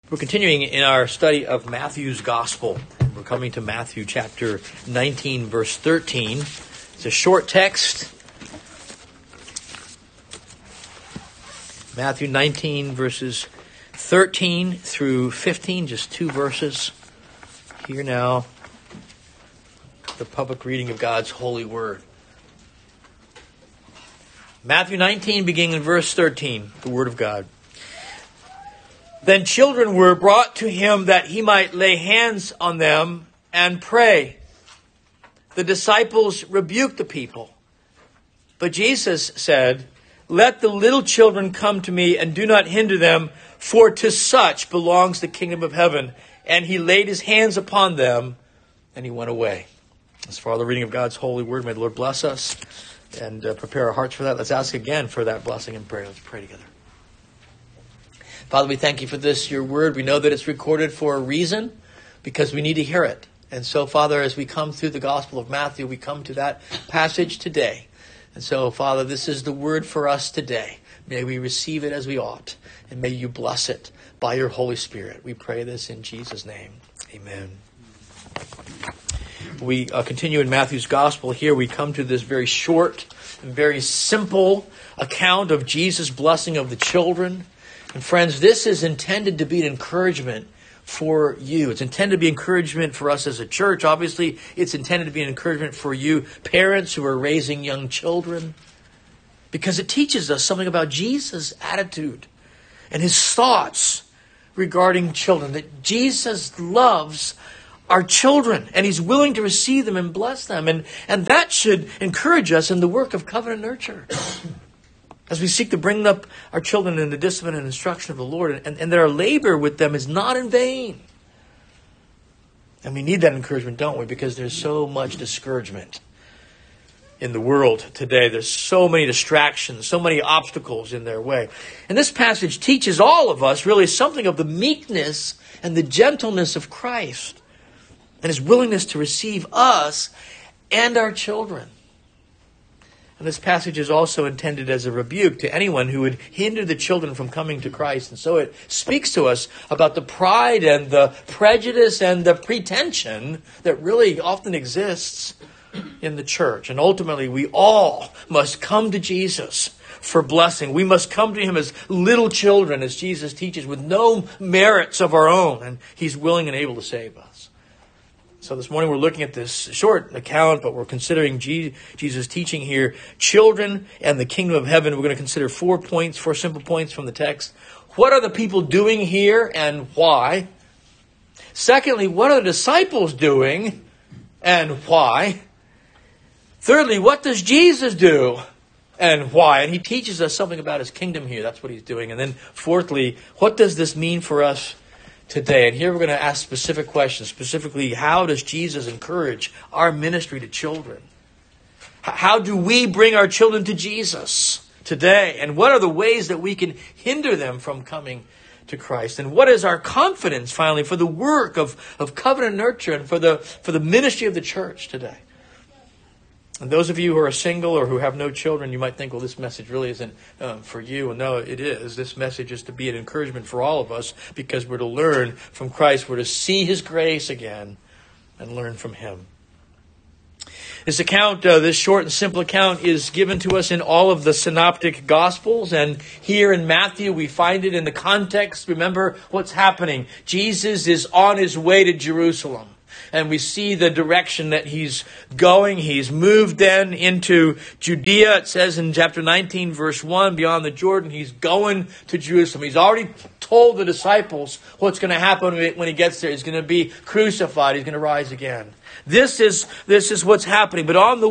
We're continuing in our study of Matthew's Gospel. We're coming to Matthew chapter 19, verse 13. It's a short text. Matthew 19, verses 13 through 15, just two verses. Hear now the public reading of God's holy word. Matthew 19, beginning in verse 13, the word of God. Then children were brought to him that he might lay hands on them and pray. The disciples rebuked the people. But Jesus said, "Let the little children come to me and do not hinder them, for to such belongs the kingdom of heaven." And he laid his hands upon them and he went away. As far as the reading of God's holy word, may the Lord bless us and prepare our hearts for that. Let's ask again for that blessing and prayer. Let's pray together. Father, we thank you for this, your word. We know that it's recorded for a reason because we need to hear it. And so, Father, as we come through the Gospel of Matthew, we come to that passage today. And so, Father, this is the word for us today. May we receive it as we ought. And may you bless it by your Holy Spirit. We pray this in Jesus' name. Amen. We continue in Matthew's Gospel. Here we come to this very short and very simple account of Jesus' blessing of the children. And friends, this is intended to be an encouragement for you. It's intended to be encouragement for us as a church. Obviously, it's intended to be an encouragement for you parents who are raising young children. Because it teaches us something about Jesus' attitude and his thoughts regarding children. That Jesus loves our children and he's willing to receive them and bless them. And that should encourage us in the work of covenant nurture. As we seek to bring up our children in the discipline and instruction of the Lord, and that our labor with them is not in vain. And we need that encouragement, don't we? Because there's so much discouragement in the world today. There's so many distractions, so many obstacles in their way. And this passage teaches all of us really something of the meekness and the gentleness of Christ and his willingness to receive us and our children. And this passage is also intended as a rebuke to anyone who would hinder the children from coming to Christ. And so it speaks to us about the pride and the prejudice and the pretension that really often exists in the church. And ultimately, we all must come to Jesus for blessing. We must come to him as little children, as Jesus teaches, with no merits of our own. And he's willing and able to save us. So this morning we're looking at this short account, but we're considering Jesus' teaching here, children and the kingdom of heaven. We're going to consider 4 simple points from the text. What are the people doing here and why? Secondly, what are the disciples doing and why? Thirdly, what does Jesus do and why? And he teaches us something about his kingdom here. That's what he's doing. And then fourthly, what does this mean for us today? And here we're going to ask specific questions. Specifically, how does Jesus encourage our ministry to children? How do we bring our children to Jesus today? And what are the ways that we can hinder them from coming to Christ? And what is our confidence, finally, for the work of covenant nurture and for the ministry of the church today? And those of you who are single or who have no children, you might think, well, this message really isn't for you. And no, it is. This message is to be an encouragement for all of us because we're to learn from Christ. We're to see his grace again and learn from him. This account, this short and simple account, is given to us in all of the synoptic gospels. And here in Matthew, we find it in the context. Remember what's happening. Jesus is on his way to Jerusalem. And we see the direction that he's going. He's moved then into Judea. It says in chapter 19, verse 1, beyond the Jordan, he's going to Jerusalem. He's already told the disciples what's going to happen when he gets there. He's going to be crucified. He's going to rise again. This is what's happening. But on the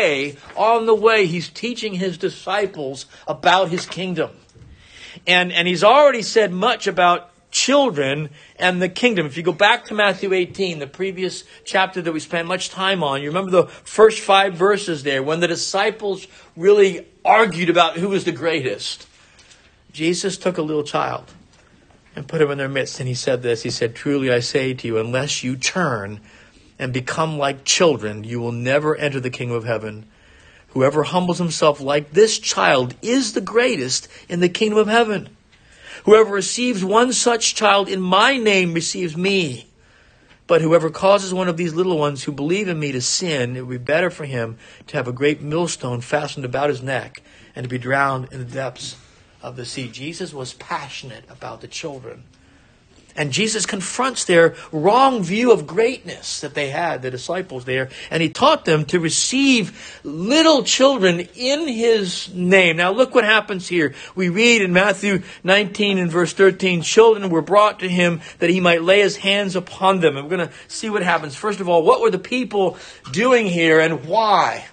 way, he's teaching his disciples about his kingdom. And he's already said much about children and the kingdom. If you go back to Matthew 18, the previous chapter that we spent much time on, you remember the first 5 verses there when the disciples really argued about who was the greatest. Jesus took a little child and put him in their midst, and he said this. He said, "Truly I say to you, unless you turn and become like children, you will never enter the kingdom of heaven. Whoever humbles himself like this child is the greatest in the kingdom of heaven. Whoever receives one such child in my name receives me. But whoever causes one of these little ones who believe in me to sin, it would be better for him to have a great millstone fastened about his neck and to be drowned in the depths of the sea." Jesus was passionate about the children. And Jesus confronts their wrong view of greatness that they had, the disciples there. And he taught them to receive little children in his name. Now look what happens here. We read in Matthew 19 and verse 13, "Children were brought to him that he might lay his hands upon them." And we're going to see what happens. First of all, what were the people doing here and why?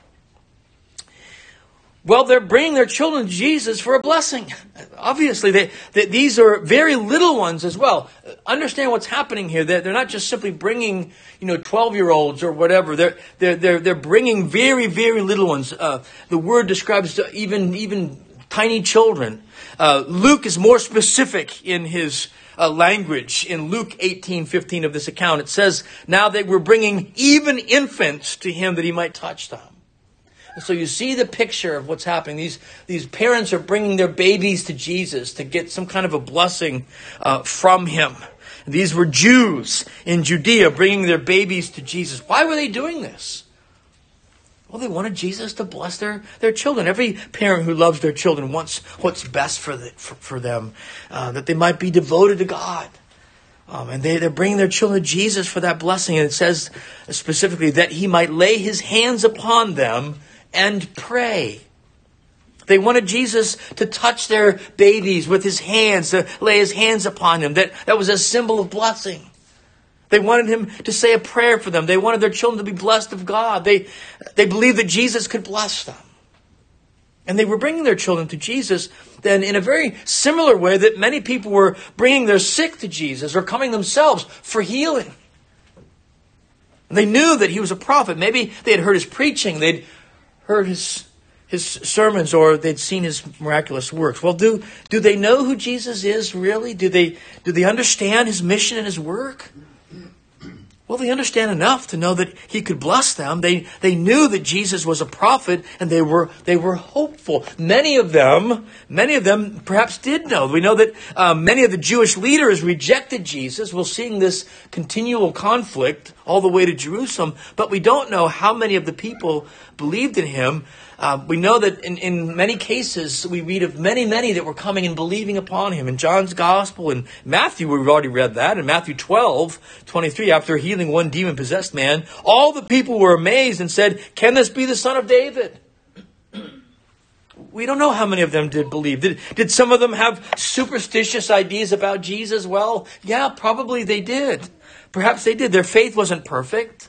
Well, they're bringing their children to Jesus for a blessing. Obviously, these are very little ones as well. Understand what's happening here. They're not just simply bringing, 12-year-olds or whatever. They're bringing very, very little ones. The word describes even tiny children. Luke is more specific in his language. In Luke 18:15 of this account, it says, "Now they were bringing even infants to him that he might touch them." So you see the picture of what's happening. These parents are bringing their babies to Jesus to get some kind of a blessing from him. These were Jews in Judea bringing their babies to Jesus. Why were they doing this? Well, they wanted Jesus to bless their children. Every parent who loves their children wants what's best for them, that they might be devoted to God. And they're bringing their children to Jesus for that blessing. And it says specifically that he might lay his hands upon them and pray. They wanted Jesus to touch their babies with his hands, to lay his hands upon them. That was a symbol of blessing. They wanted him to say a prayer for them. They wanted their children to be blessed of God. They believed that Jesus could bless them. And they were bringing their children to Jesus then in a very similar way that many people were bringing their sick to Jesus or coming themselves for healing. And they knew that he was a prophet. Maybe they had heard his preaching. They'd heard his sermons, or they'd seen his miraculous works. Well, do they know who Jesus is really? Do they understand his mission and his work? Well, they understand enough to know that he could bless them. They knew that Jesus was a prophet, and they were hopeful. Many of them perhaps did know. We know that many of the Jewish leaders rejected Jesus. We're seeing this continual conflict all the way to Jerusalem, but we don't know how many of the people believed in him. We know that in many cases, we read of many that were coming and believing upon him. In John's Gospel, in Matthew, we've already read that. In Matthew 12:23, after healing one demon-possessed man, all the people were amazed and said, "Can this be the Son of David?" We don't know how many of them did believe. Did some of them have superstitious ideas about Jesus? Well, yeah, probably they did. Perhaps they did. Their faith wasn't perfect.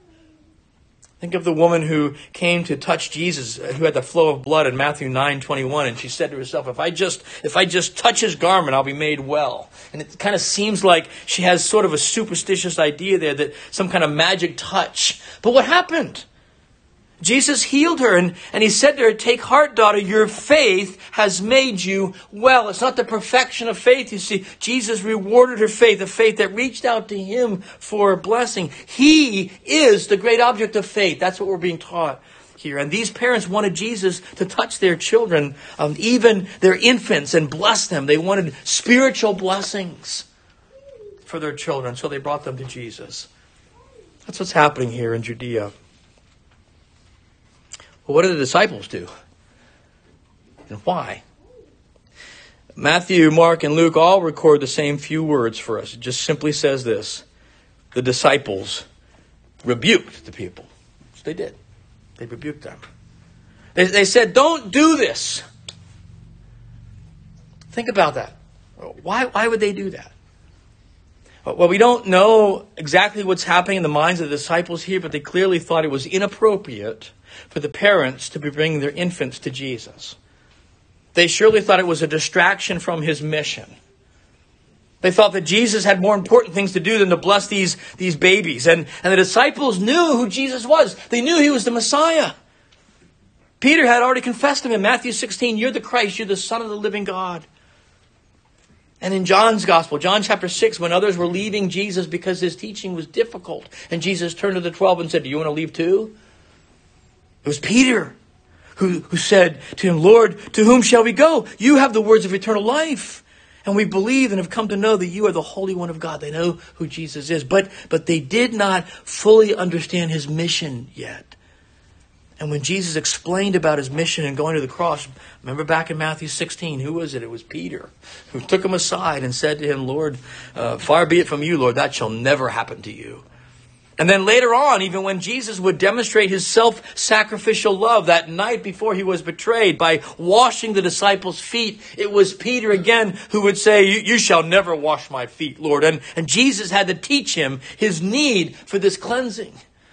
Think of the woman who came to touch Jesus, who had the flow of blood in Matthew 9:21, and she said to herself, if I just touch his garment, I'll be made well. And it kind of seems like she has sort of a superstitious idea there, that some kind of magic touch. But what happened? Jesus healed her, and he said to her, "Take heart, daughter, your faith has made you well." It's not the perfection of faith, you see. Jesus rewarded her faith, a faith that reached out to him for a blessing. He is the great object of faith. That's what we're being taught here. And these parents wanted Jesus to touch their children, even their infants, and bless them. They wanted spiritual blessings for their children, so they brought them to Jesus. That's what's happening here in Judea. Well, what did the disciples do? And why? Matthew, Mark, and Luke all record the same few words for us. It just simply says this: the disciples rebuked the people. So they did. They rebuked them. They said, "Don't do this." Think about that. Why would they do that? Well, we don't know exactly what's happening in the minds of the disciples here, but they clearly thought it was inappropriate for the parents to be bringing their infants to Jesus. They surely thought it was a distraction from his mission. They thought that Jesus had more important things to do than to bless these babies. And the disciples knew who Jesus was. They knew he was the Messiah. Peter had already confessed him in Matthew 16, "You're the Christ, you're the Son of the living God." And in John's Gospel, John chapter 6, when others were leaving Jesus because his teaching was difficult, and Jesus turned to the 12 and said, "Do you want to leave too?" It was Peter who said to him, "Lord, to whom shall we go? You have the words of eternal life, And we believe and have come to know that you are the Holy One of God. They know who Jesus is. But they did not fully understand his mission yet. And when Jesus explained about his mission and going to the cross, remember back in Matthew 16, who was it? It was Peter, who took him aside and said to him, Lord, far be it from you, Lord, that shall never happen to you. And then later on, even when Jesus would demonstrate his self-sacrificial love that night before he was betrayed by washing the disciples' feet, it was Peter again who would say, you shall never wash my feet, Lord. And Jesus had to teach him his need for this cleansing.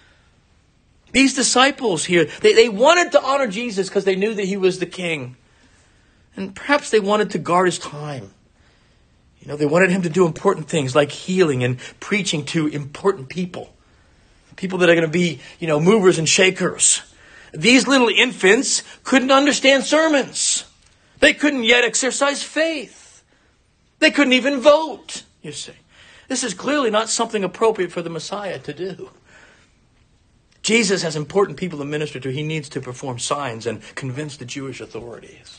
These disciples here, they wanted to honor Jesus because they knew that he was the king. And perhaps they wanted to guard his time. You know, they wanted him to do important things like healing and preaching to important people. People that are going to be, movers and shakers. These little infants couldn't understand sermons. They couldn't yet exercise faith. They couldn't even vote, you see. This is clearly not something appropriate for the Messiah to do. Jesus has important people to minister to. He needs to perform signs and convince the Jewish authorities.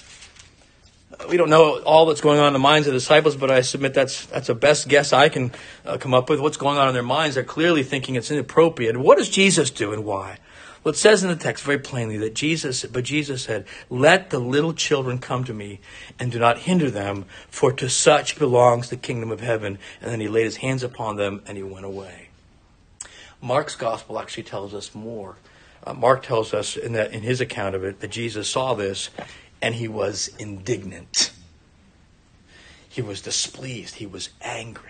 We don't know all that's going on in the minds of the disciples, but I submit that's a best guess I can come up with. What's going on in their minds? They're clearly thinking it's inappropriate. What does Jesus do and why? Well, it says in the text very plainly that Jesus said, let the little children come to me and do not hinder them, for to such belongs the kingdom of heaven. And then he laid his hands upon them and he went away. Mark's gospel actually tells us more. Mark tells us in his account of it that Jesus saw this and he was indignant. He was displeased. He was angry.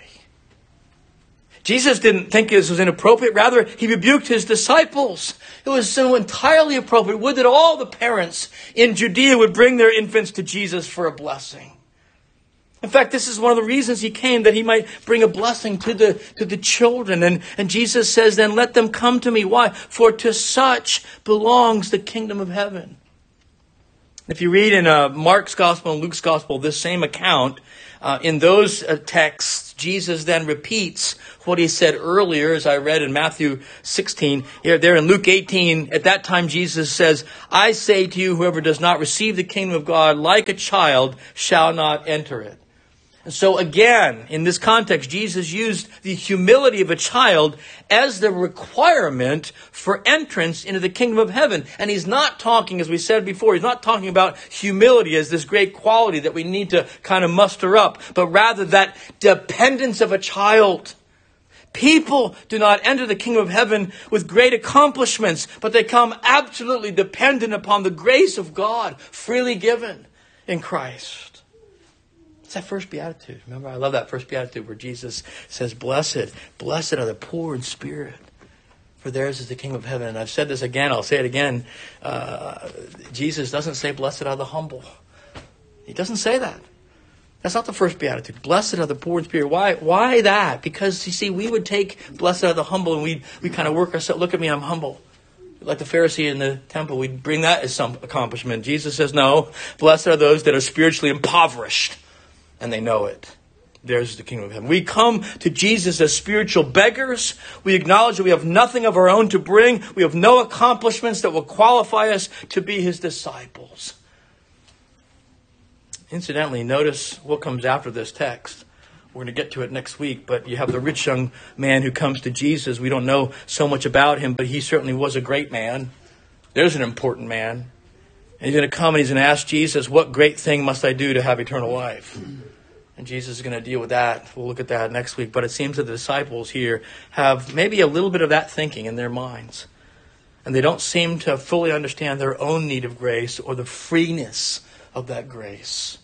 Jesus didn't think this was inappropriate. Rather, he rebuked his disciples. It was so entirely appropriate. Would that all the parents in Judea would bring their infants to Jesus for a blessing. In fact, this is one of the reasons he came, that he might bring a blessing to the children. And Jesus says, then let them come to me. Why? For to such belongs the kingdom of heaven. If you read in Mark's gospel and Luke's gospel, this same account, in those texts, Jesus then repeats what he said earlier, as I read in Matthew 16. There in Luke 18, at that time Jesus says, I say to you, whoever does not receive the kingdom of God like a child shall not enter it. And so again, in this context, Jesus used the humility of a child as the requirement for entrance into the kingdom of heaven. And he's not talking, as we said before, he's not talking about humility as this great quality that we need to kind of muster up, but rather that dependence of a child. People do not enter the kingdom of heaven with great accomplishments, but they come absolutely dependent upon the grace of God freely given in Christ. It's that first beatitude. Remember, I love that first beatitude where Jesus says, blessed are the poor in spirit, for theirs is the kingdom of heaven. And I've said this again, I'll say it again. Jesus doesn't say blessed are the humble. He doesn't say that. That's not the first beatitude. Blessed are the poor in spirit. Why that? Because, you see, we would take blessed are the humble and we kind of work ourselves, look at me, I'm humble. Like the Pharisee in the temple, we'd bring that as some accomplishment. Jesus says, no, blessed are those that are spiritually impoverished. And they know it. There's the kingdom of heaven. We come to Jesus as spiritual beggars. We acknowledge that we have nothing of our own to bring. We have no accomplishments that will qualify us to be his disciples. Incidentally, notice what comes after this text. We're going to get to it next week, but you have the rich young man who comes to Jesus. We don't know so much about him, but he certainly was a great man. There's an important man. And he's going to come and he's going to ask Jesus, what great thing must I do to have eternal life? And Jesus is going to deal with that. We'll look at that next week. But it seems that the disciples here have maybe a little bit of that thinking in their minds. And they don't seem to fully understand their own need of grace or the freeness of that grace.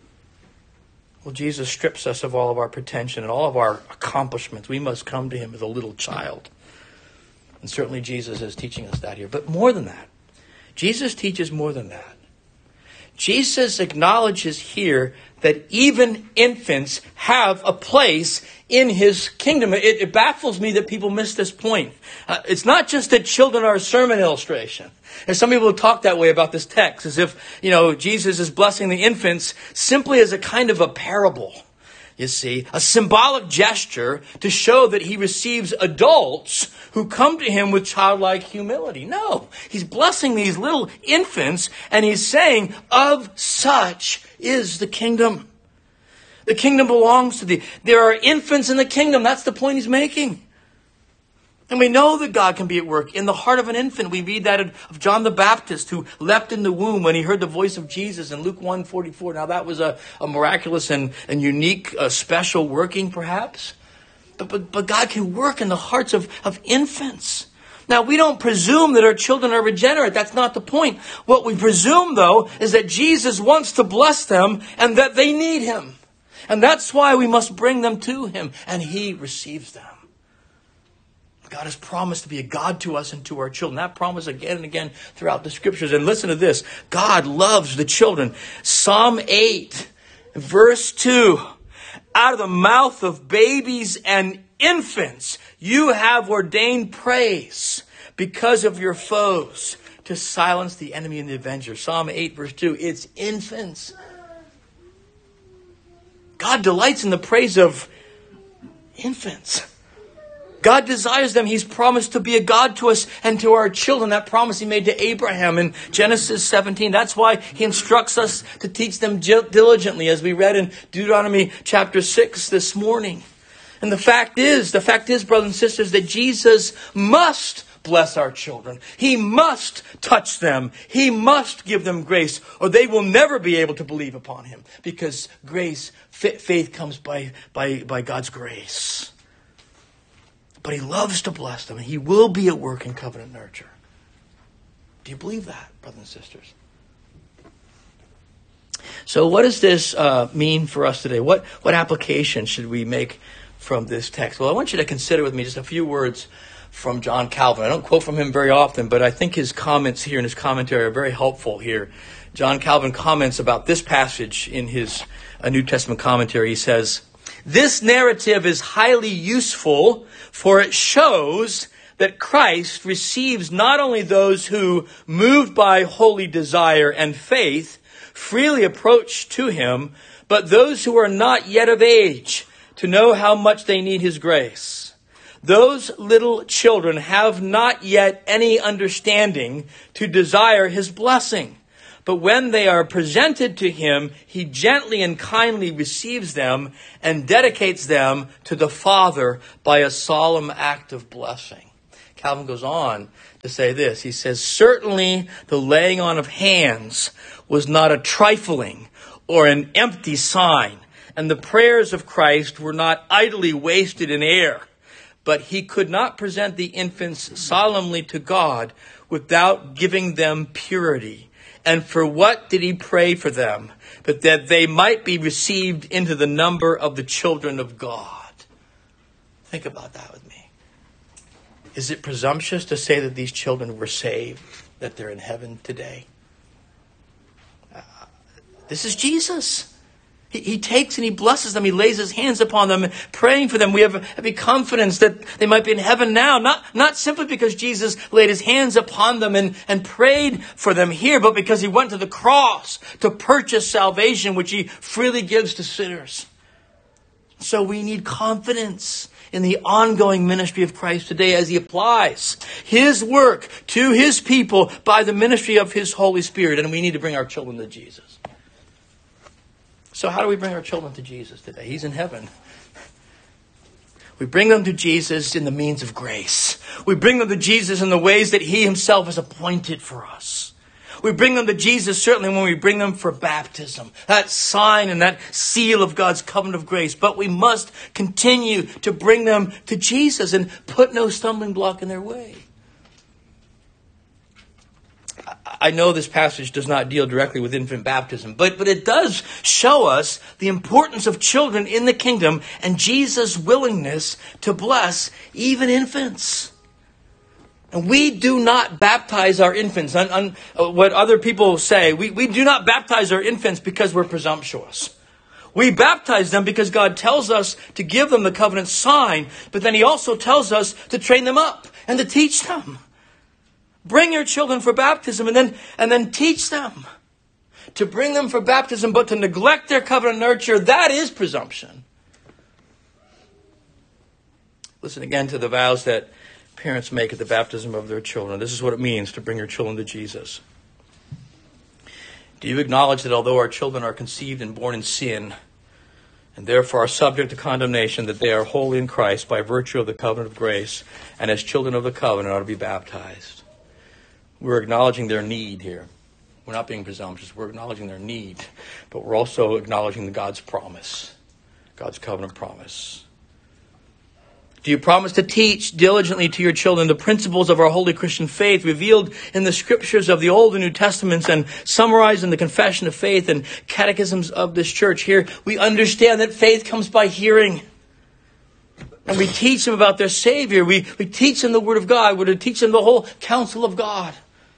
Well, Jesus strips us of all of our pretension and all of our accomplishments. We must come to him as a little child. And certainly Jesus is teaching us that here. But more than that, Jesus teaches more than that. Jesus acknowledges here that even infants have a place in his kingdom. It baffles me that people miss this point. It's not just that children are a sermon illustration. And some people talk that way about this text, as if, Jesus is blessing the infants simply as a kind of a parable. You see, a symbolic gesture to show that he receives adults who come to him with childlike humility. No, he's blessing these little infants and he's saying, of such is the kingdom. The kingdom belongs to thee. There are infants in the kingdom. That's the point he's making. And we know that God can be at work in the heart of an infant. We read that of John the Baptist, who leapt in the womb when he heard the voice of Jesus in Luke 1:44. Now that was a miraculous and unique, special working perhaps. But God can work in the hearts of infants. Now, we don't presume that our children are regenerate. That's not the point. What we presume, though, is that Jesus wants to bless them and that they need him. And that's why we must bring them to him, and he receives them. God has promised to be a God to us and to our children. That promise again and again throughout the scriptures. And listen to this. God loves the children. Psalm 8, verse 2. Out of the mouth of babies and infants, you have ordained praise because of your foes to silence the enemy and the avenger. Psalm 8, verse 2. It's infants. God delights in the praise of infants. God desires them. He's promised to be a God to us and to our children. That promise he made to Abraham in Genesis 17. That's why he instructs us to teach them diligently, as we read in Deuteronomy chapter 6 this morning. And the fact is, brothers and sisters, that Jesus must bless our children. He must touch them. He must give them grace, or they will never be able to believe upon him. Because grace, faith comes by God's grace. But he loves to bless them. He will be at work in covenant nurture. Do you believe that, brothers and sisters? So what does this mean for us today? What application should we make from this text? Well, I want you to consider with me just a few words from John Calvin. I don't quote from him very often, but I think his comments here in his commentary are very helpful here. John Calvin comments about this passage in his New Testament commentary. He says, "This narrative is highly useful, for it shows that Christ receives not only those who, moved by holy desire and faith, freely approach to him, but those who are not yet of age to know how much they need his grace. Those little children have not yet any understanding to desire his blessing. But when they are presented to him, he gently and kindly receives them and dedicates them to the Father by a solemn act of blessing." Calvin goes on to say this. He says, "Certainly the laying on of hands was not a trifling or an empty sign, and the prayers of Christ were not idly wasted in air. But he could not present the infants solemnly to God without giving them purity. And for what did he pray for them? But that they might be received into the number of the children of God." Think about that with me. Is it presumptuous to say that these children were saved, that they're in heaven today? This is Jesus. He takes and he blesses them. He lays his hands upon them, praying for them. We have every confidence that they might be in heaven now. Not simply because Jesus laid his hands upon them and prayed for them here, but because he went to the cross to purchase salvation, which he freely gives to sinners. So we need confidence in the ongoing ministry of Christ today as he applies his work to his people by the ministry of his Holy Spirit. And we need to bring our children to Jesus. So how do we bring our children to Jesus today? He's in heaven. We bring them to Jesus in the means of grace. We bring them to Jesus in the ways that he himself has appointed for us. We bring them to Jesus certainly when we bring them for baptism, that sign and that seal of God's covenant of grace. But we must continue to bring them to Jesus and put no stumbling block in their way. I know this passage does not deal directly with infant baptism, but it does show us the importance of children in the kingdom and Jesus' willingness to bless even infants. And we do not baptize our infants. What other people say, we do not baptize our infants because we're presumptuous. We baptize them because God tells us to give them the covenant sign, but then he also tells us to train them up and to teach them. Bring your children for baptism and then teach them. To bring them for baptism, but to neglect their covenant nurture, that is presumption. Listen again to the vows that parents make at the baptism of their children. This is what it means to bring your children to Jesus. Do you acknowledge that although our children are conceived and born in sin, and therefore are subject to condemnation, that they are holy in Christ by virtue of the covenant of grace, and as children of the covenant ought to be baptized. We're acknowledging their need here. We're not being presumptuous. We're acknowledging their need, but we're also acknowledging God's promise, God's covenant promise. Do you promise to teach diligently to your children the principles of our holy Christian faith revealed in the scriptures of the Old and New Testaments and summarized in the Confession of Faith and catechisms of this church? Here we understand that faith comes by hearing. And we teach them about their Savior. We teach them the Word of God. We're to teach them the whole counsel of God.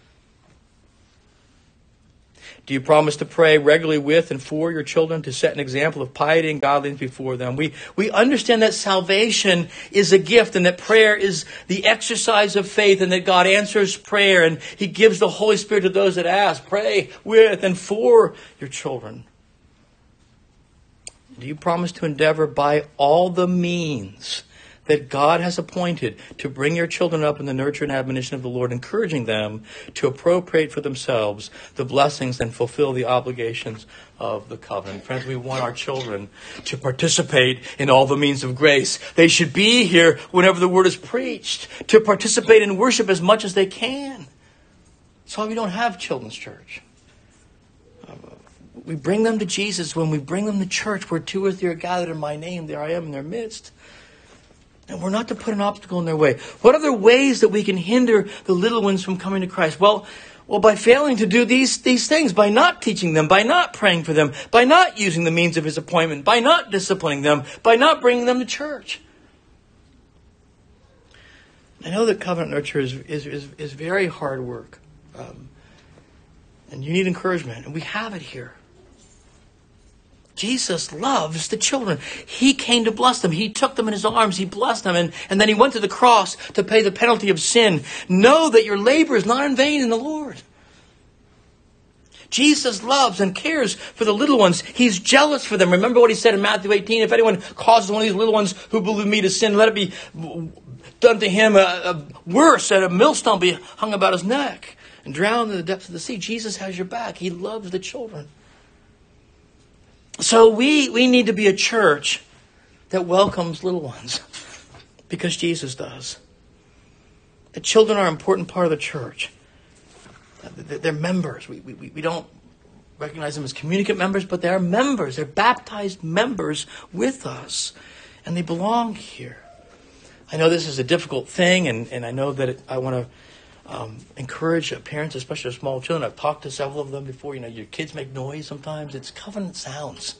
Do you promise to pray regularly with and for your children, to set an example of piety and godliness before them? We understand that salvation is a gift and that prayer is the exercise of faith and that God answers prayer and He gives the Holy Spirit to those that ask. Pray with and for your children. Do you promise to endeavor by all the means that God has appointed to bring your children up in the nurture and admonition of the Lord, encouraging them to appropriate for themselves the blessings and fulfill the obligations of the covenant? Friends, we want our children to participate in all the means of grace. They should be here whenever the word is preached, to participate in worship as much as they can. That's why we don't have children's church. We bring them to Jesus when we bring them to church, where two or three are gathered in my name, there I am in their midst. And we're not to put an obstacle in their way. What are the ways that we can hinder the little ones from coming to Christ? Well, by failing to do these things, by not teaching them, by not praying for them, by not using the means of His appointment, by not disciplining them, by not bringing them to church. I know that covenant nurture is very hard work. And you need encouragement. And we have it here. Jesus loves the children. He came to bless them. He took them in His arms. He blessed them. And then He went to the cross to pay the penalty of sin. Know that your labor is not in vain in the Lord. Jesus loves and cares for the little ones. He's jealous for them. Remember what He said in Matthew 18, if anyone causes one of these little ones who believe me to sin, let it be done to him worse, that a millstone be hung about his neck and drowned in the depths of the sea. Jesus has your back. He loves the children. So we need to be a church that welcomes little ones, because Jesus does. The children are an important part of the church. They're members. We don't recognize them as communicant members, but they are members. They're baptized members with us, and they belong here. I know this is a difficult thing, and I know that I want to encourage parents, especially small children. I've talked to several of them before. Your kids make noise sometimes. It's covenant sounds.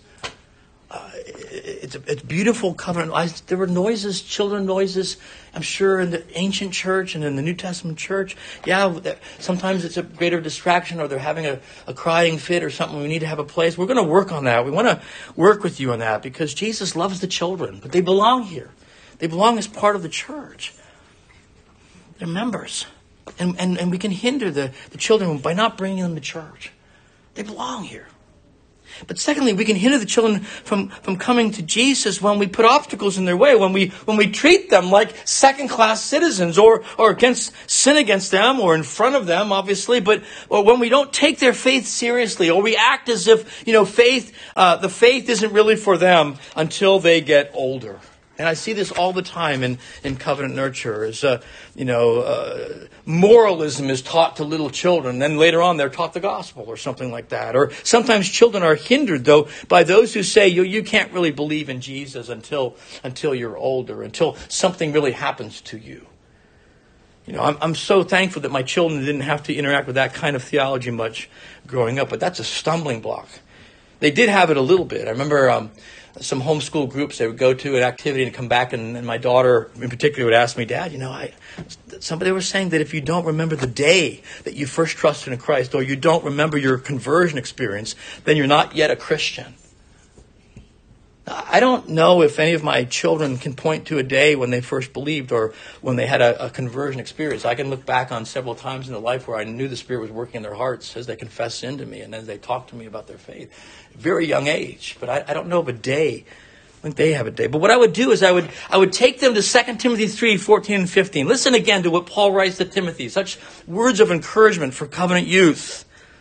It's beautiful covenant. There were noises, children noises, I'm sure, in the ancient church and in the New Testament church. Yeah, sometimes it's a greater distraction, or they're having a crying fit or something. We need to have a place. We're going to work on that. We want to work with you on that, because Jesus loves the children, but they belong here. They belong as part of the church. They're members. And we can hinder the children by not bringing them to church. They belong here. But secondly, we can hinder the children from coming to Jesus when we put obstacles in their way, when we treat them like second-class citizens, or sin against them, or in front of them, obviously, or when we don't take their faith seriously, or we act as if, the faith isn't really for them until they get older. And I see this all the time in covenant nurture. Moralism is taught to little children. Then later on, they're taught the gospel or something like that. Or sometimes children are hindered, though, by those who say you can't really believe in Jesus until you're older, until something really happens to you. I'm so thankful that my children didn't have to interact with that kind of theology much growing up. But that's a stumbling block. They did have it a little bit. I remember some homeschool groups they would go to an activity and come back, and my daughter in particular would ask me, Dad, somebody was saying that if you don't remember the day that you first trusted in Christ, or you don't remember your conversion experience, then you're not yet a Christian. I don't know if any of my children can point to a day when they first believed or when they had a conversion experience. I can look back on several times in their life where I knew the Spirit was working in their hearts as they confessed sin to me and as they talked to me about their faith. Very young age, but I don't know of a day. I think they have a day. But what I would do is I would take them to 2 Timothy 3, 14 and 15. Listen again to what Paul writes to Timothy. Such words of encouragement for covenant youth.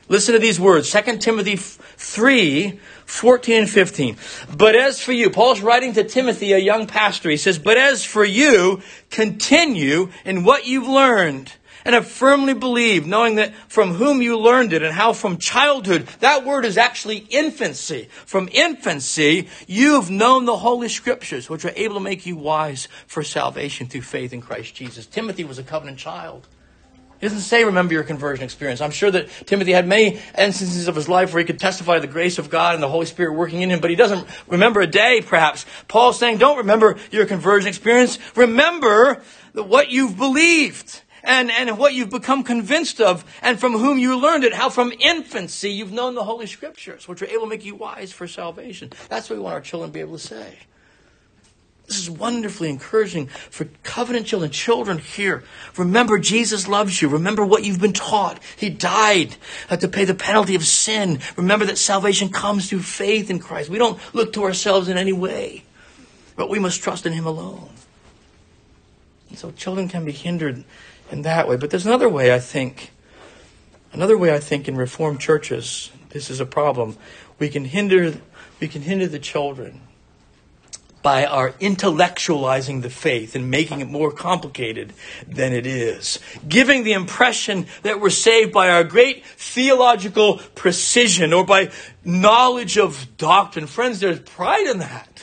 Listen to these words, 2 Timothy 3, 14 and 15. But as for you, Paul's writing to Timothy, a young pastor. He says, but as for you, continue in what you've learned and have firmly believed, knowing that from whom you learned it and how from childhood, that word is actually infancy. From infancy, you've known the Holy Scriptures, which are able to make you wise for salvation through faith in Christ Jesus. Timothy was a covenant child. He doesn't say, remember your conversion experience. I'm sure that Timothy had many instances of his life where he could testify to the grace of God and the Holy Spirit working in him, but he doesn't remember a day, perhaps. Paul's saying, don't remember your conversion experience. Remember what you've believed and what you've become convinced of and from whom you learned it, how from infancy you've known the Holy Scriptures, which are able to make you wise for salvation. That's what we want our children to be able to say. This is wonderfully encouraging for covenant children. Children here, remember Jesus loves you. Remember what you've been taught. He died to pay the penalty of sin. Remember that salvation comes through faith in Christ. We don't look to ourselves in any way, but we must trust in Him alone. And so children can be hindered in that way. But there's another way I think in Reformed churches, this is a problem. We can hinder the children by our intellectualizing the faith and making it more complicated than it is. Giving the impression that we're saved by our great theological precision or by knowledge of doctrine. Friends, there's pride in that.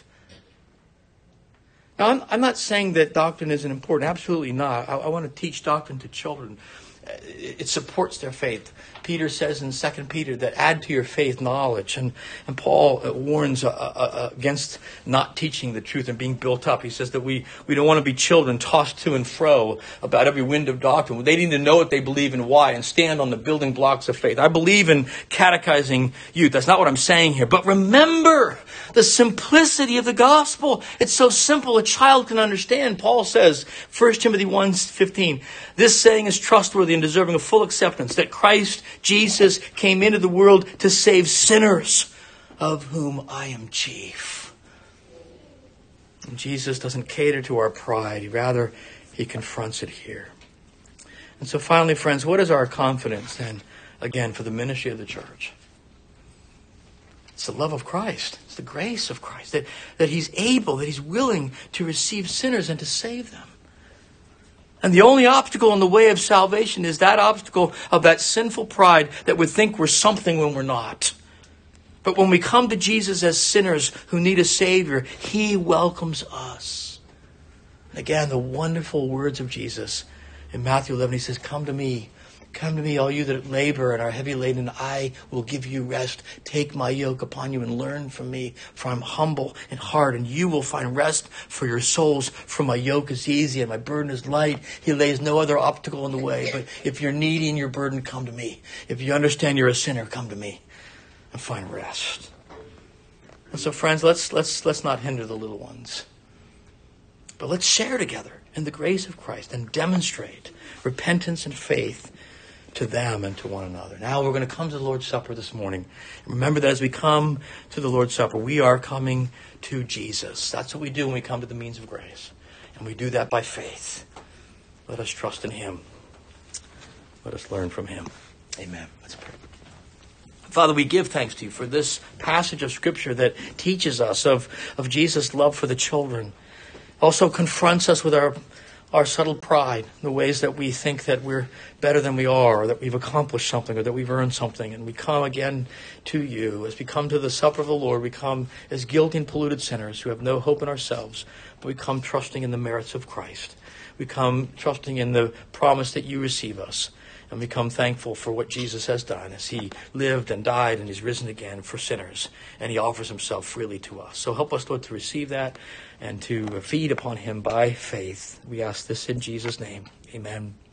Now, I'm not saying that doctrine isn't important. Absolutely not. I want to teach doctrine to children. It supports their faith. Peter says in 2 Peter that add to your faith knowledge. And Paul warns against not teaching the truth and being built up. He says that we don't want to be children tossed to and fro about every wind of doctrine. They need to know what they believe and why and stand on the building blocks of faith. I believe in catechizing youth. That's not what I'm saying here. But remember the simplicity of the gospel. It's so simple a child can understand. Paul says, 1 Timothy 1:15, this saying is trustworthy and deserving of full acceptance, that Christ Jesus came into the world to save sinners, of whom I am chief. And Jesus doesn't cater to our pride. Rather, He confronts it here. And so finally, friends, what is our confidence then, again, for the ministry of the church? It's the love of Christ. It's the grace of Christ. That He's able, that He's willing to receive sinners and to save them. And the only obstacle in the way of salvation is that obstacle of that sinful pride that would think we're something when we're not. But when we come to Jesus as sinners who need a Savior, He welcomes us. And again, the wonderful words of Jesus in Matthew 11, He says, come to me, all you that labor and are heavy laden, and I will give you rest. Take my yoke upon you and learn from me, for I'm humble in heart, and you will find rest for your souls. For my yoke is easy and my burden is light. He lays no other obstacle in the way. But if you're needy in your burden, come to me. If you understand you're a sinner, come to me and find rest. And so, friends, let's not hinder the little ones, but let's share together in the grace of Christ and demonstrate repentance and faith to them and to one another. Now we're going to come to the Lord's Supper this morning. Remember that as we come to the Lord's Supper, we are coming to Jesus. That's what we do when we come to the means of grace. And we do that by faith. Let us trust in Him. Let us learn from Him. Amen. Let's pray. Father, we give thanks to You for this passage of Scripture that teaches us of Jesus' love for the children. Also confronts us with our subtle pride, the ways that we think that we're better than we are, or that we've accomplished something, or that we've earned something. And we come again to You. As we come to the supper of the Lord, we come as guilty and polluted sinners who have no hope in ourselves, but we come trusting in the merits of Christ. We come trusting in the promise that You receive us. And we come thankful for what Jesus has done as He lived and died and He's risen again for sinners. And He offers Himself freely to us. So help us, Lord, to receive that and to feed upon Him by faith. We ask this in Jesus' name. Amen.